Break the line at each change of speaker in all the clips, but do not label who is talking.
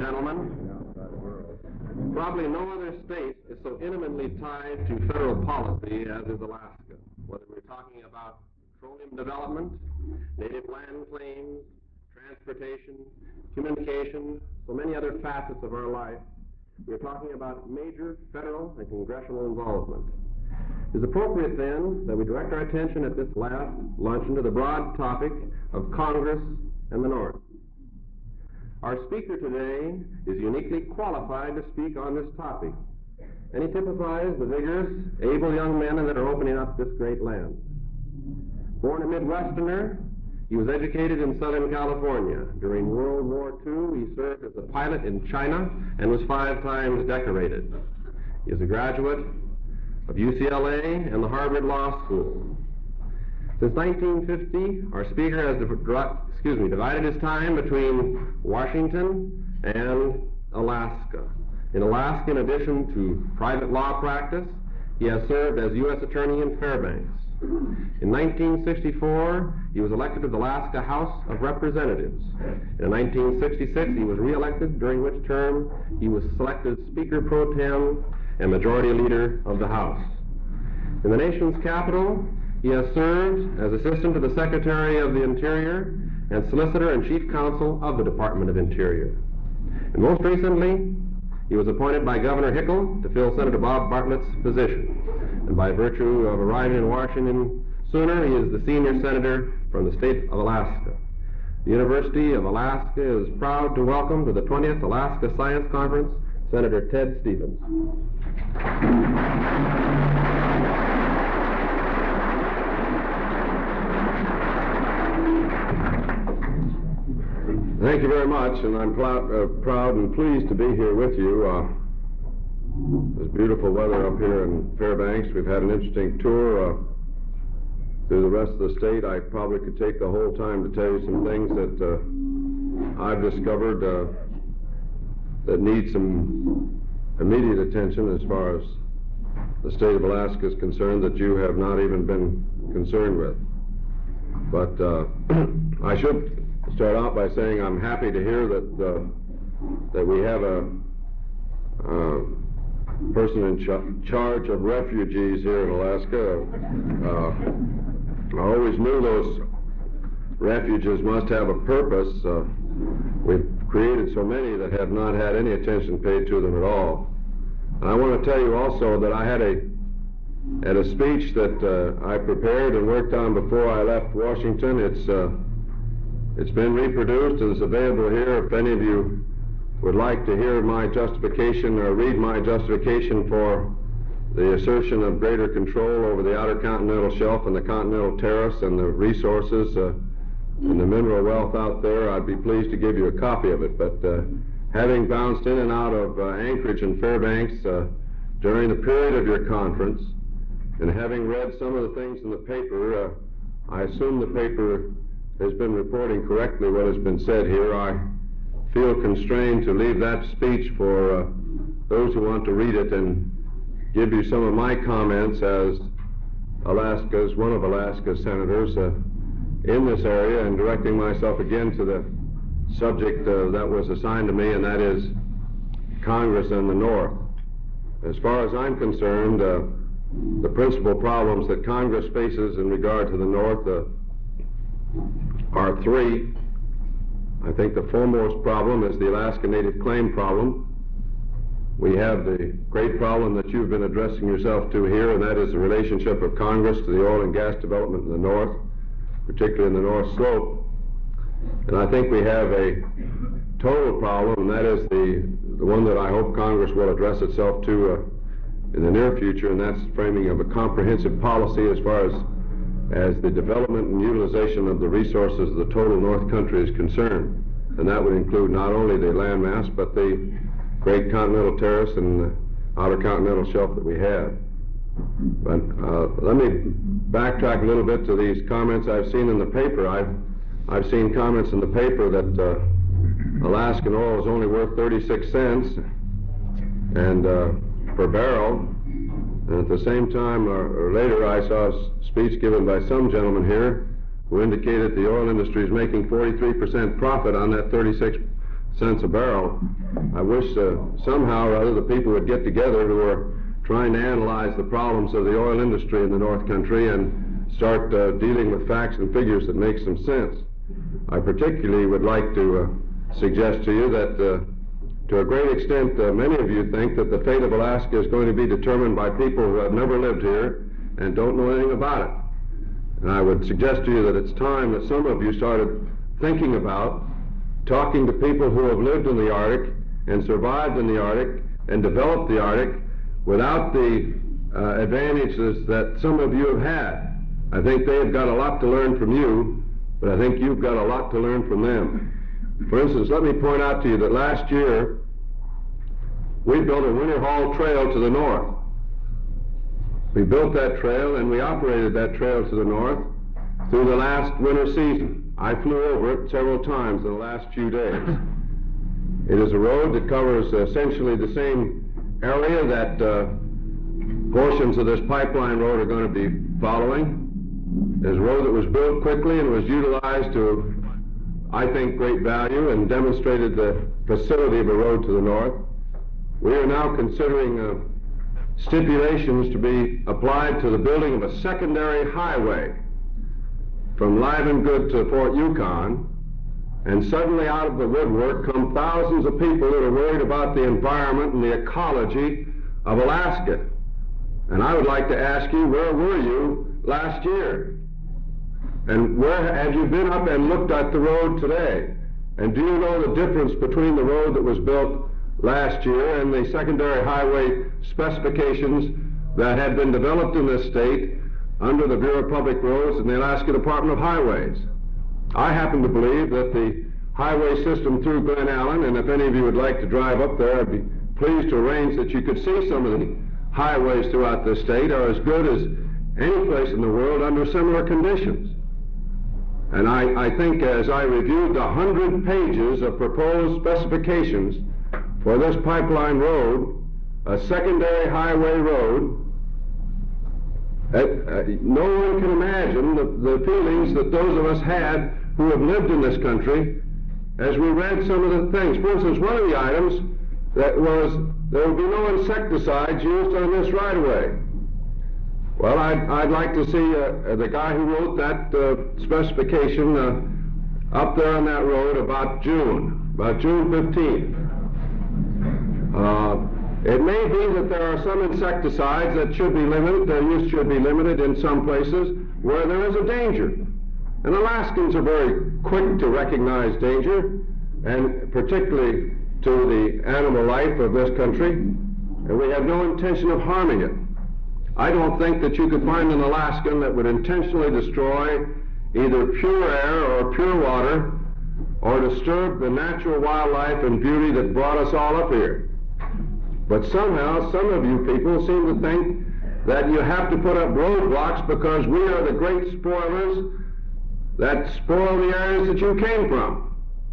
gentlemen, probably no other state is so intimately tied to federal policy as is Alaska. Whether we're talking about petroleum development, native land claims, transportation, communication, so many other facets of our life, we're talking about major federal and congressional involvement. It is appropriate, then, that we direct our attention at this last luncheon to the broad topic of Congress and the North. Our speaker today is uniquely qualified to speak on this topic, and he typifies the vigorous, able young men that are opening up this great land. Born a Midwesterner, he was educated in Southern California. During World War II, he served as a pilot in China and was 5 times decorated. He is a graduate of UCLA and the Harvard Law School. Since 1950, our speaker has divided his time between Washington and Alaska. In Alaska, in addition to private law practice, he has served as U.S. Attorney in Fairbanks. In 1964, he was elected to the Alaska House of Representatives. In 1966, he was re-elected, during which term he was selected Speaker Pro Tem and Majority Leader of the House. In the nation's capital, he has served as Assistant to the Secretary of the Interior and Solicitor and Chief Counsel of the Department of Interior. And most recently, he was appointed by Governor Hickel to fill Senator Bob Bartlett's position. And by virtue of arriving in Washington sooner, he is the senior senator from the state of Alaska. The University of Alaska is proud to welcome to the 20th Alaska Science Conference, Senator Ted Stevens.
Thank you very much, and I'm proud and pleased to be here with you. There's beautiful weather up here in Fairbanks. We've had an interesting tour through the rest of the state. I probably could take the whole time to tell you some things that I've discovered that need some immediate attention as far as the state of Alaska is concerned that you have not even been concerned with. But I should start out by saying I'm happy to hear that we have a person in charge of refugees here in Alaska. I always knew those refuges must have a purpose. We've created so many that have not had any attention paid to them at all. And I want to tell you also that I had a speech that I prepared and worked on before I left Washington. It's been reproduced and it's available here if any of you would like to hear my justification or read my justification for the assertion of greater control over the outer continental shelf and the continental terrace and the resources and the mineral wealth out there. I'd be pleased to give you a copy of it. But having bounced in and out of Anchorage and Fairbanks during the period of your conference and having read some of the things in the paper, I assume the paper has been reporting correctly what has been said here. I feel constrained to leave that speech for those who want to read it and give you some of my comments as one of Alaska's senators in this area, and directing myself again to the subject that was assigned to me, and that is Congress and the North. As far as I'm concerned, the principal problems that Congress faces in regard to the North are 3. I think the foremost problem is the Alaska Native Claim problem. We have the great problem that you've been addressing yourself to here, and that is the relationship of Congress to the oil and gas development in the North, particularly in the North Slope. And I think we have a total problem, and that is the one that I hope Congress will address itself to in the near future, and that's framing of a comprehensive policy as far as the development and utilization of the resources of the total North Country is concerned. And that would include not only the landmass, but the great continental terrace and the outer continental shelf that we have. But let me backtrack a little bit to these comments I've seen in the paper. I've seen comments in the paper that Alaskan oil is only worth 36 cents and per barrel. And at the same time, or later, I saw a speech given by some gentleman here who indicated the oil industry is making 43% profit on that 36 cents a barrel. I wish somehow or other the people would get together who are trying to analyze the problems of the oil industry in the North Country and start dealing with facts and figures that make some sense. I particularly would like to suggest to you that to a great extent, many of you think that the fate of Alaska is going to be determined by people who have never lived here and don't know anything about it. And I would suggest to you that it's time that some of you started thinking about talking to people who have lived in the Arctic and survived in the Arctic and developed the Arctic without the advantages that some of you have had. I think they have got a lot to learn from you, but I think you've got a lot to learn from them. For instance, let me point out to you that last year we built a winter haul trail to the north. We built that trail and we operated that trail to the north through the last winter season. I flew over it several times in the last few days. It is a road that covers essentially the same area that portions of this pipeline road are going to be following. It's a road that was built quickly and was utilized to, I think, great value and demonstrated the facility of a road to the north. We are now considering stipulations to be applied to the building of a secondary highway from Livengood to Fort Yukon, and suddenly out of the woodwork come thousands of people that are worried about the environment and the ecology of Alaska. And I would like to ask you, where were you last year? And where have you been up and looked at the road today? And do you know the difference between the road that was built last year and the secondary highway specifications that had been developed in this state under the Bureau of Public Roads and the Alaska Department of Highways? I happen to believe that the highway system through Glen Allen, and if any of you would like to drive up there, I'd be pleased to arrange that you could see some of the highways throughout this state, are as good as any place in the world under similar conditions. And I think as I reviewed the 100 pages of proposed specifications for this pipeline road, a secondary highway road, no one can imagine the feelings that those of us had who have lived in this country as we read some of the things. For instance, one of the items that was there will be no insecticides used on this right-of-way. Well, I'd like to see the guy who wrote that specification up there on that road about June 15th. It may be that there are some insecticides that should be limited, their use should be limited in some places where there is a danger. And Alaskans are very quick to recognize danger, and particularly to the animal life of this country, and we have no intention of harming it. I don't think that you could find an Alaskan that would intentionally destroy either pure air or pure water or disturb the natural wildlife and beauty that brought us all up here. But somehow, some of you people seem to think that you have to put up roadblocks because we are the great spoilers that spoil the areas that you came from.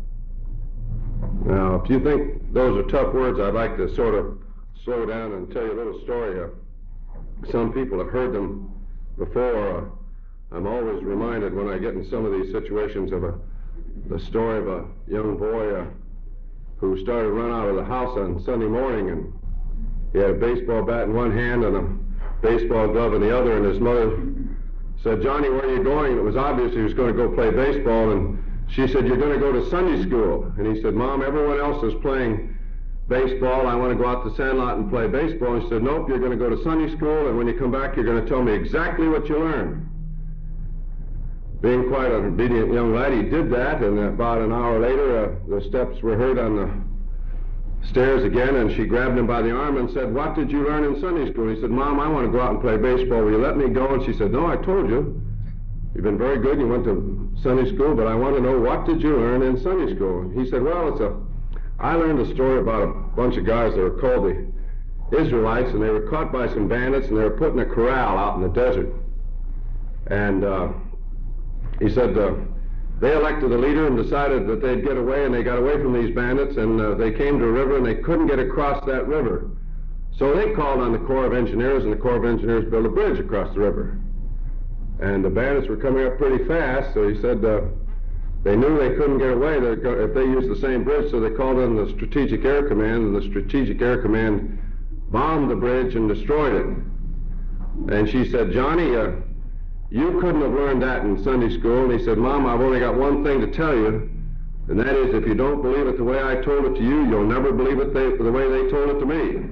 Now, if you think those are tough words, I'd like to sort of slow down and tell you a little story. Some people have heard them before. I'm always reminded when I get in some of these situations of the story of a young boy who started to run out of the house on Sunday morning, and he had a baseball bat in one hand and a baseball glove in the other, and his mother said, "Johnny, where are you going?" And it was obvious he was going to go play baseball, and she said, "You're going to go to Sunday school." And he said, "Mom, everyone else is playing baseball. I want to go out to the sandlot and play baseball." And she said, "Nope, you're going to go to Sunday school, and when you come back, you're going to tell me exactly what you learned." Being quite an obedient young lad, he did that, and about an hour later, the steps were heard on the stairs again, and she grabbed him by the arm and said, "What did you learn in Sunday school?" He said, "Mom, I want to go out and play baseball. Will you let me go?" And she said, "No, I told you. You've been very good. You went to Sunday school, but I want to know, what did you learn in Sunday school?" And he said, "Well, I learned a story about a bunch of guys that were called the Israelites, and they were caught by some bandits, and they were put in a corral out in the desert. And he said they elected a leader and decided that they'd get away, and they got away from these bandits, and they came to a river, and they couldn't get across that river. So they called on the Corps of Engineers, and the Corps of Engineers built a bridge across the river. And the bandits were coming up pretty fast, so he said, They knew they couldn't get away if they used the same bridge, so they called in the Strategic Air Command, and the Strategic Air Command bombed the bridge and destroyed it. And she said, Johnny, you couldn't have learned that in Sunday school. And he said, Mom, I've only got one thing to tell you, and that is if you don't believe it the way I told it to you, you'll never believe it the way they told it to me.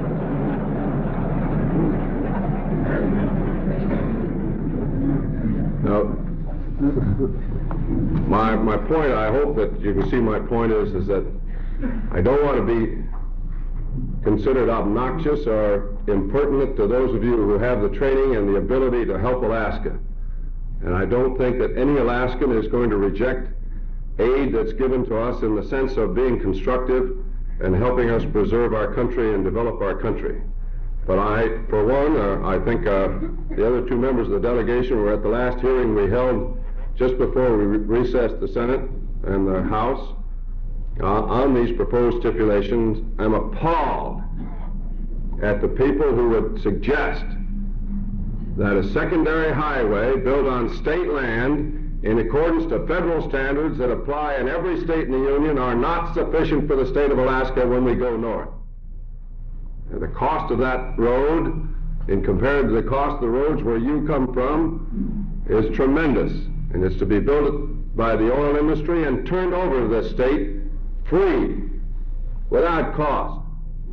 Now, my point, I hope that you can see my point is that I don't want to be considered obnoxious or impertinent to those of you who have the training and the ability to help Alaska. And I don't think that any Alaskan is going to reject aid that's given to us in the sense of being constructive and helping us preserve our country and develop our country. But I, for one, I think the other two members of the delegation were at the last hearing we held just before we recessed the Senate and the House on these proposed stipulations. I'm appalled at the people who would suggest that a secondary highway built on state land in accordance to federal standards that apply in every state in the Union are not sufficient for the state of Alaska when we go north. And the cost of that road, in compared to the cost of the roads where you come from, is tremendous. And it's to be built by the oil industry and turned over to the state free, without cost.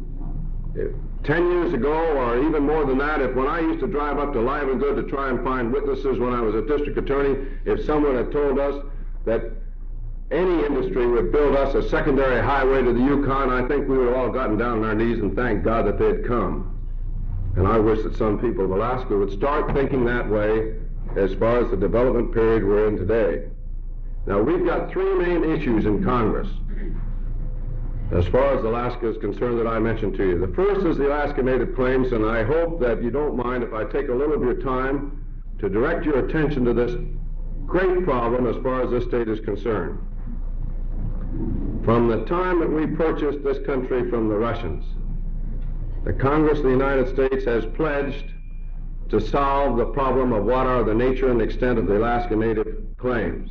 10 years ago, or even more than that, when I used to drive up to Livengood to try and find witnesses when I was a district attorney, if someone had told us that any industry would build us a secondary highway to the Yukon, I think we would have all gotten down on our knees and thanked God that they'd come. And I wish that some people of Alaska would start thinking that way as far as the development period we're in today. Now, we've got three main issues in Congress as far as Alaska is concerned that I mentioned to you. The first is the Alaska Native Claims, and I hope that you don't mind if I take a little of your time to direct your attention to this great problem as far as this state is concerned. From the time that we purchased this country from the Russians, the Congress of the United States has pledged to solve the problem of what are the nature and extent of the Alaska Native Claims.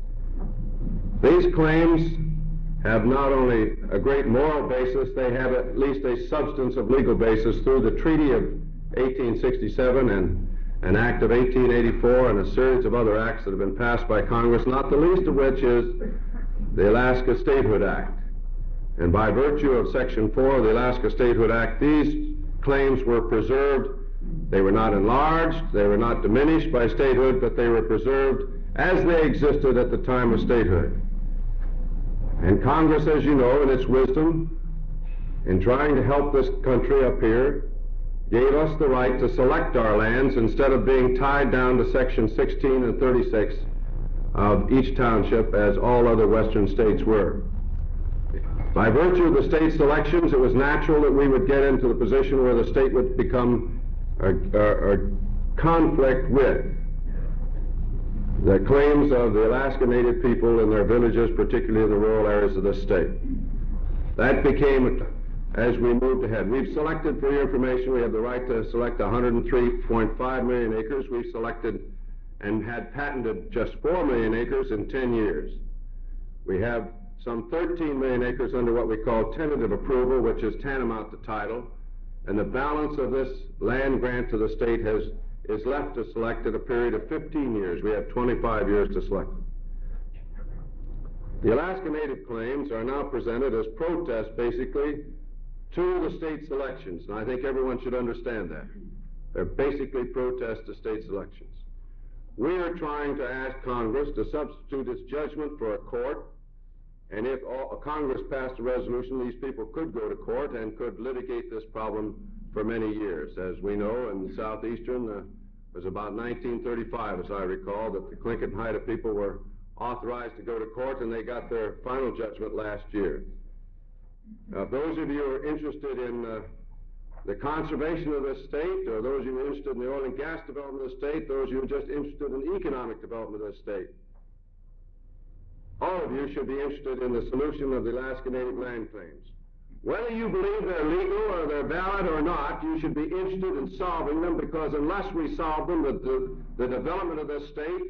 These claims have not only a great moral basis, they have at least a substance of legal basis through the Treaty of 1867 and an Act of 1884 and a series of other acts that have been passed by Congress, not the least of which is the Alaska Statehood Act. And by virtue of Section 4 of the Alaska Statehood Act, these claims were preserved. They were not enlarged, they were not diminished by statehood, but they were preserved as they existed at the time of statehood. And Congress, as you know, in its wisdom, in trying to help this country up here, gave us the right to select our lands instead of being tied down to Section 16 and 36 of each township as all other western states were. By virtue of the state selections, it was natural that we would get into the position where the state would become a conflict with the claims of the Alaska Native people in their villages, particularly in the rural areas of this state. That became, as we moved ahead. We've selected, for your information, we have the right to select 103.5 million acres. We've selected and had patented just 4 million acres in 10 years. We have some 13 million acres under what we call tentative approval, which is tantamount to title, and the balance of this land grant to the state is left to select at a period of 15 years. We have 25 years to select. The Alaska Native Claims are now presented as protests, basically, to the state selections, and I think everyone should understand that. They're basically protests to state selections. We are trying to ask Congress to substitute its judgment for a court, and if Congress passed a resolution, these people could go to court and could litigate this problem for many years. As we know, in the southeastern, it was about 1935, as I recall, that the Tlingit and Haida people were authorized to go to court, and they got their final judgment last year. Now, those of you who are interested in the conservation of this state, or those of you who are interested in the oil and gas development of the state, those of you who are just interested in the economic development of the state, all of you should be interested in the solution of the Alaska Native land claims. Whether you believe they're legal or they're valid or not, you should be interested in solving them, because unless we solve them, the development of this state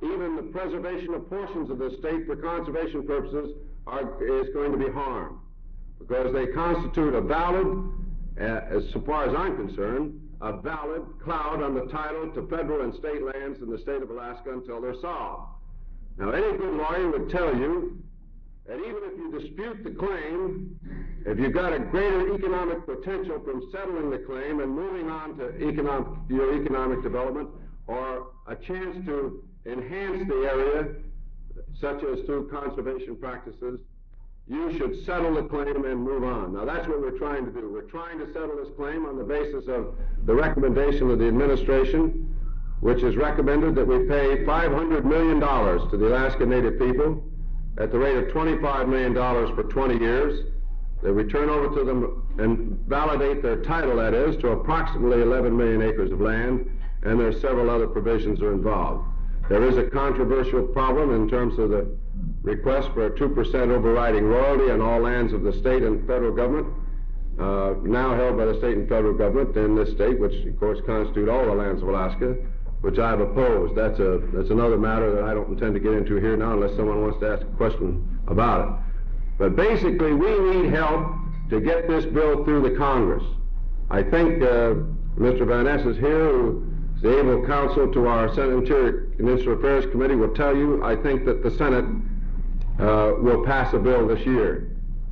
even the preservation of portions of the state for conservation purposes is going to be harmed, because they constitute a valid, as far as I'm concerned, a valid cloud on the title to federal and state lands in the state of Alaska until they're solved. Now, any good lawyer would tell you that even if you dispute the claim, if you've got a greater economic potential from settling the claim and moving on to your economic development, or a chance to enhance the area, such as through conservation practices, you should settle the claim and move on. Now, that's what we're trying to do. We're trying to settle this claim on the basis of the recommendation of the administration, which has recommended that we pay $500 million to the Alaska Native people at the rate of $25 million for 20 years. That we turn over to them and validate their title, that is, to approximately 11 million acres of land, and there are several other provisions that are involved. There is a controversial problem in terms of the request for a 2% overriding royalty on all lands of the state and federal government, now held by the state and federal government in this state, which of course constitute all the lands of Alaska, which I've opposed. That's another matter that I don't intend to get into here now unless someone wants to ask a question about it. But basically, we need help to get this bill through the Congress. I think Mr. Van Ness is here, who is the able counsel to our Senate Interior and Institutional Affairs Committee, will tell you, I think that the Senate will pass a bill this year.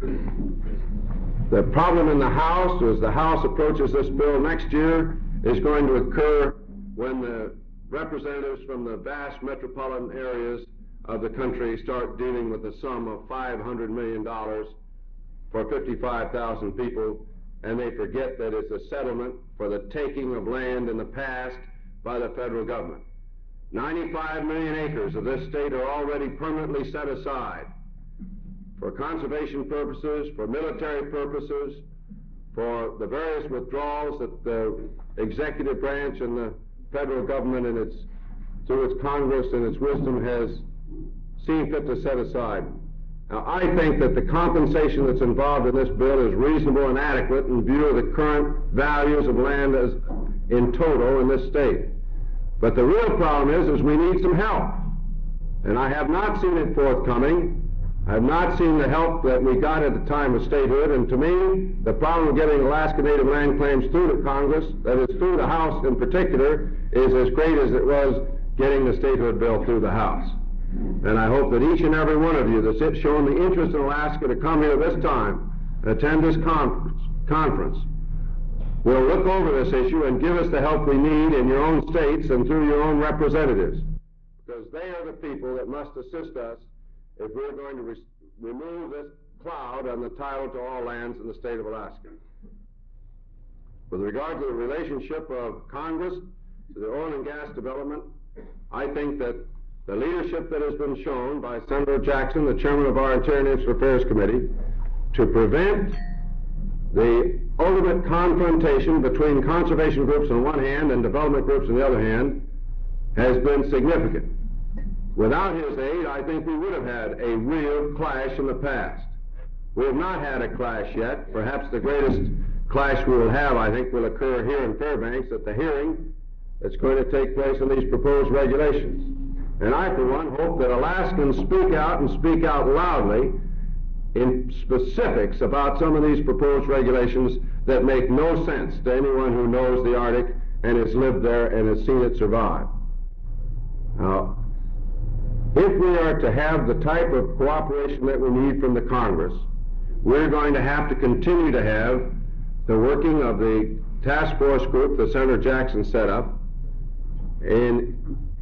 The problem in the House, as the House approaches this bill next year, is going to occur when the representatives from the vast metropolitan areas of the country start dealing with the sum of $500 million for 55,000 people, and they forget that it's a settlement for the taking of land in the past by the federal government. 95 million acres of this state are already permanently set aside for conservation purposes, for military purposes, for the various withdrawals that the executive branch and the federal government and through its Congress and its wisdom has seen fit to set aside. Now, I think that the compensation that's involved in this bill is reasonable and adequate in view of the current values of land as in total in this state. But the real problem is we need some help. And I have not seen it forthcoming. I have not seen the help that we got at the time of statehood, and to me, the problem of getting Alaska Native land claims through the Congress, that is through the House in particular, is as great as it was getting the statehood bill through the House. And I hope that each and every one of you that's shown the interest in Alaska to come here this time and attend this conference will look over this issue and give us the help we need in your own states and through your own representatives, because they are the people that must assist us if we're going to remove this cloud on the title to all lands in the state of Alaska. With regard to the relationship of Congress to the oil and gas development, I think that the leadership that has been shown by Senator Jackson, the chairman of our Interior and Institutional Affairs Committee, to prevent the ultimate confrontation between conservation groups on one hand and development groups on the other hand has been significant. Without his aid, I think we would have had a real clash in the past. We have not had a clash yet. Perhaps the greatest clash we will have, I think, will occur here in Fairbanks at the hearing that's going to take place on these proposed regulations. And I, for one, hope that Alaskans speak out and speak out loudly in specifics about some of these proposed regulations that make no sense to anyone who knows the Arctic and has lived there and has seen it survive. Now, if we are to have the type of cooperation that we need from the Congress, we're going to have to continue to have the working of the task force group that Senator Jackson set up, and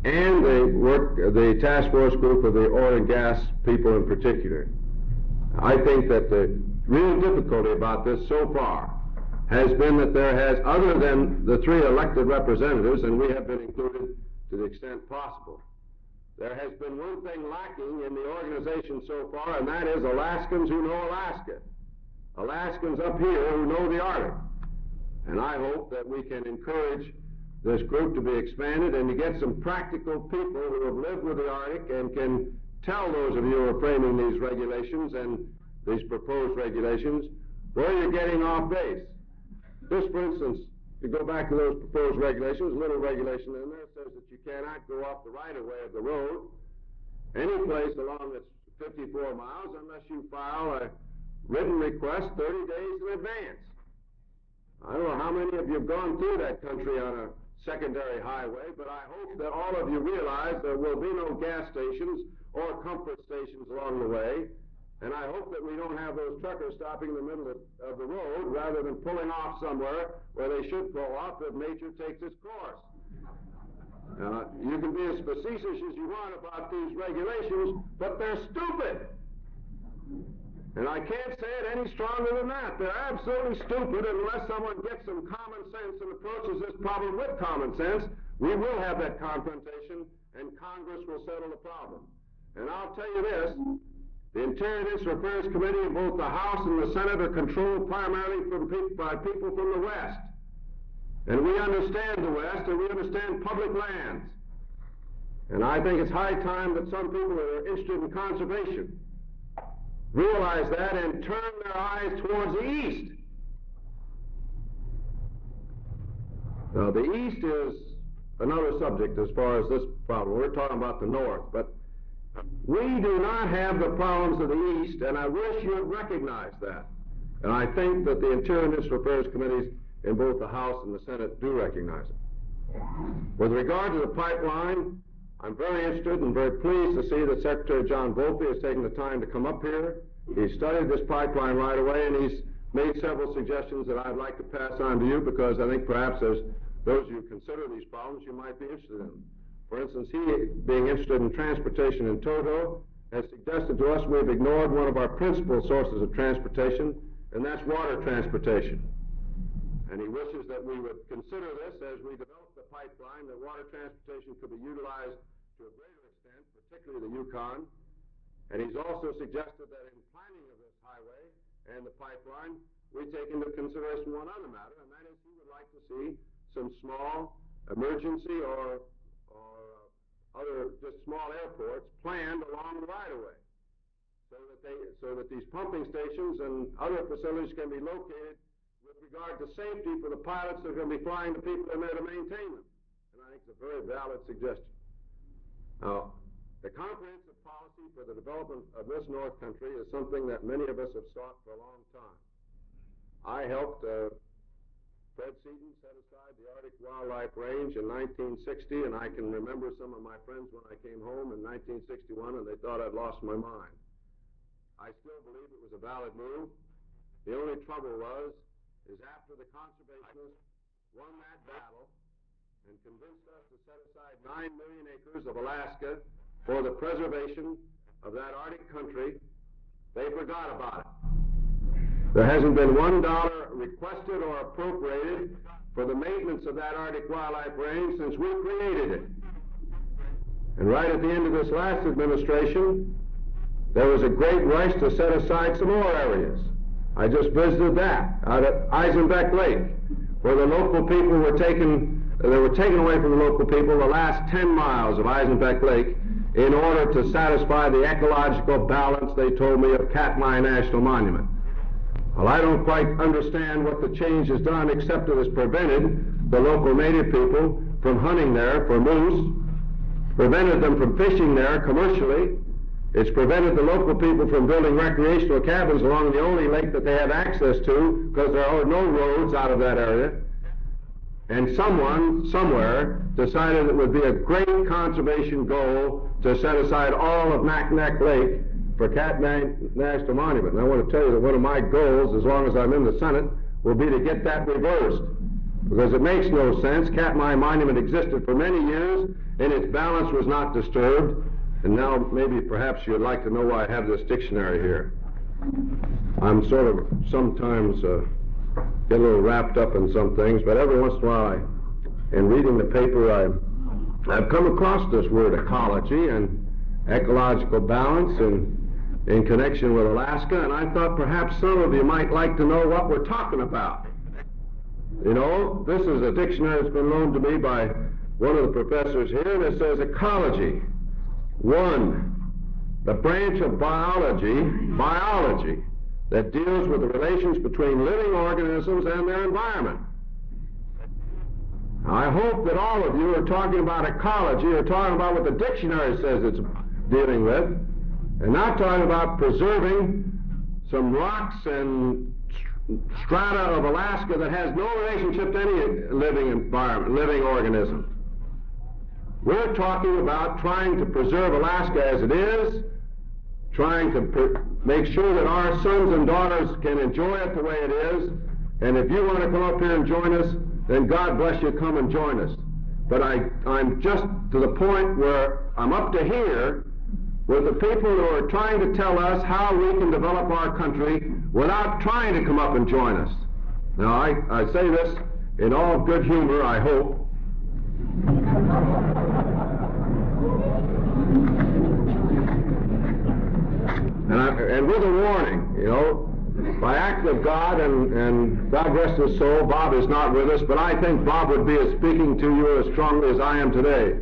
the task force group of the oil and gas people in particular. I think that the real difficulty about this so far has been that there has, other than the 3 elected representatives, and we have been included to the extent possible, there has been one thing lacking in the organization so far, and that is Alaskans who know Alaska. Alaskans up here who know the Arctic. And I hope that we can encourage this group to be expanded and to get some practical people who have lived with the Arctic and can tell those of you who are framing these regulations and these proposed regulations where you're getting off base. Just for instance, to go back to those proposed regulations, a little regulation in there says that you cannot go off the right-of-way of the road any place along this 54 miles unless you file a written request 30 days in advance. I don't know how many of you have gone through that country on a secondary highway, but I hope that all of you realize there will be no gas stations or comfort stations along the way, and I hope that we don't have those truckers stopping in the middle of the road rather than pulling off somewhere where they should pull off if nature takes its course. You can be as facetious as you want about these regulations, but they're stupid. And I can't say it any stronger than that. They're absolutely stupid unless someone gets some common sense and approaches this problem with common sense. We will have that confrontation, and Congress will settle the problem. And I'll tell you this, the Interior and Institutional Affairs Committee in both the House and the Senate are controlled primarily by people from the West. And we understand the West, and we understand public lands. And I think it's high time that some people that are interested in conservation realize that and turn their eyes towards the East. Now, the East is another subject as far as this problem. We're talking about the North, but we do not have the problems of the East, and I wish you would recognize that. And I think that the Interior and Institutional Affairs Committees in both the House and the Senate do recognize it. With regard to the pipeline, I'm very interested and very pleased to see that Secretary John Volpe has taken the time to come up here. He studied this pipeline right away, and he's made several suggestions that I'd like to pass on to you because I think perhaps as those of you who consider these problems you might be interested in them. For instance, he, being interested in transportation in toto, has suggested to us we've ignored one of our principal sources of transportation, and that's water transportation. And he wishes that we would consider this as we develop the pipeline, that water transportation could be utilized to a greater extent, particularly the Yukon. And he's also suggested that in planning of this highway and the pipeline, we take into consideration one other matter, and that is he would like to see some small emergency or other just small airports planned along the right-of-way so that these pumping stations and other facilities can be located with regard to safety for the pilots that are going to be flying the people in there to maintain them. And I think it's a very valid suggestion. Now, the comprehensive policy for the development of this North Country is something that many of us have sought for a long time. I helped Fred Seaton set aside the Arctic Wildlife Range in 1960, and I can remember some of my friends when I came home in 1961, and they thought I'd lost my mind. I still believe it was a valid move. The only trouble is after the conservationists won that battle and convinced us to set aside 9 million acres of Alaska for the preservation of that Arctic country, they forgot about it. There hasn't been $1 requested or appropriated for the maintenance of that Arctic Wildlife Range since we created it. And right at the end of this last administration, there was a great rush to set aside some more areas. I just visited that out at Eisenbeck Lake, where the local people were taken away from the local people the last 10 miles of Eisenbeck Lake in order to satisfy the ecological balance, they told me, of Katmai National Monument. Well, I don't quite understand what the change has done except it has prevented the local native people from hunting there for moose, prevented them from fishing there commercially. It's prevented the local people from building recreational cabins along the only lake that they have access to because there are no roads out of that area. And someone, somewhere, decided it would be a great conservation goal to set aside all of Naknek Lake for Katmai National Monument. And I want to tell you that one of my goals, as long as I'm in the Senate, will be to get that reversed. Because it makes no sense. Katmai Monument existed for many years, and its balance was not disturbed. And now maybe perhaps you'd like to know why I have this dictionary here. I'm sort of sometimes get a little wrapped up in some things, but every once in a while in reading the paper I've come across this word ecology and ecological balance in connection with Alaska, and I thought perhaps some of you might like to know what we're talking about. You know, this is a dictionary that's been loaned to me by one of the professors here, and it says ecology. 1, the branch of biology that deals with the relations between living organisms and their environment. I hope that all of you are talking about ecology, or talking about what the dictionary says it's dealing with, and not talking about preserving some rocks and strata of Alaska that has no relationship to any living environment, living organism. We're talking about trying to preserve Alaska as it is, trying to make sure that our sons and daughters can enjoy it the way it is, and if you want to come up here and join us, then God bless you, come and join us. But I'm just to the point where I'm up to here with the people who are trying to tell us how we can develop our country without trying to come up and join us. Now, I say this in all good humor, I hope. And with a warning, you know, by act of God, and God rest his soul, Bob is not with us, but I think Bob would be speaking to you as strongly as I am today.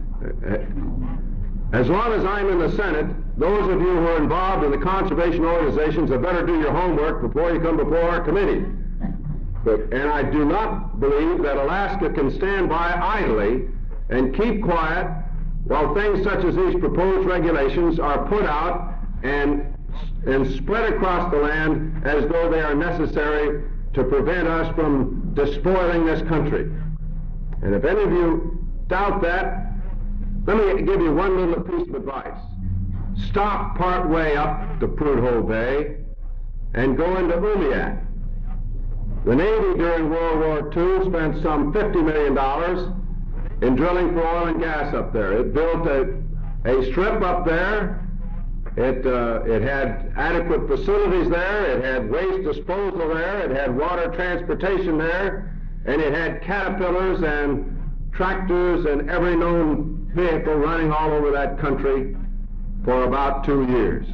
As long as I'm in the Senate, those of you who are involved in the conservation organizations had better do your homework before you come before our committee. And I do not believe that Alaska can stand by idly and keep quiet while things such as these proposed regulations are put out and spread across the land as though they are necessary to prevent us from despoiling this country. And if any of you doubt that, let me give you one little piece of advice. Stop part way up the Prudhoe Bay and go into Umiak. The Navy during World War II spent some $50 million in drilling for oil and gas up there. It built a strip up there. It had adequate facilities there. It had waste disposal there. It had water transportation there. And it had Caterpillars and tractors and every known vehicle running all over that country for about 2 years.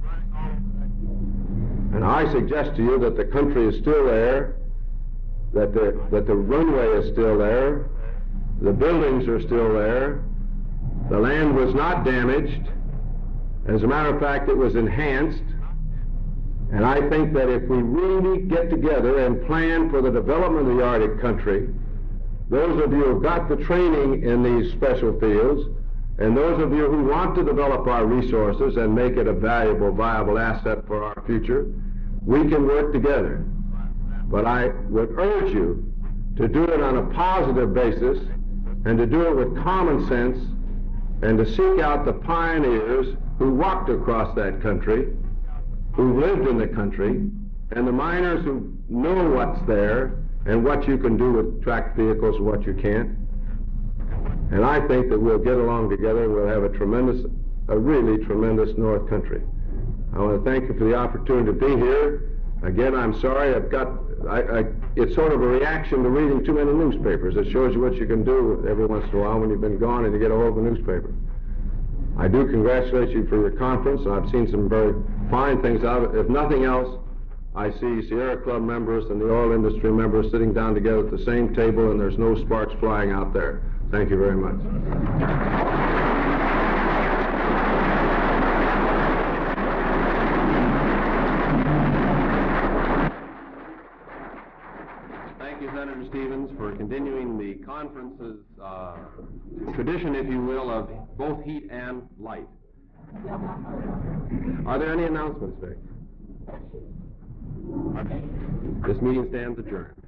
And I suggest to you that the country is still there, that the runway is still there, the buildings are still there, the land was not damaged. As a matter of fact, it was enhanced. And I think that if we really get together and plan for the development of the Arctic country, those of you who have got the training in these special fields, and those of you who want to develop our resources and make it a valuable, viable asset for our future, we can work together. But I would urge you to do it on a positive basis, and to do it with common sense, and to seek out the pioneers who walked across that country, who lived in the country, and the miners who know what's there and what you can do with tracked vehicles and what you can't. And I think that we'll get along together and we'll have a really tremendous North Country. I want to thank you for the opportunity to be here. Again, I'm sorry, it's sort of a reaction to reading too many newspapers. It shows you what you can do every once in a while when you've been gone and you get a hold of a newspaper. I do congratulate you for your conference, and I've seen some very fine things out of it. If nothing else, I see Sierra Club members and the oil industry members sitting down together at the same table, and there's no sparks flying out there. Thank you very much.
Thank you, Senator Stevens, for continuing the conference's tradition, if you will, of both heat and light. Are there any announcements, Vic? This meeting stands adjourned.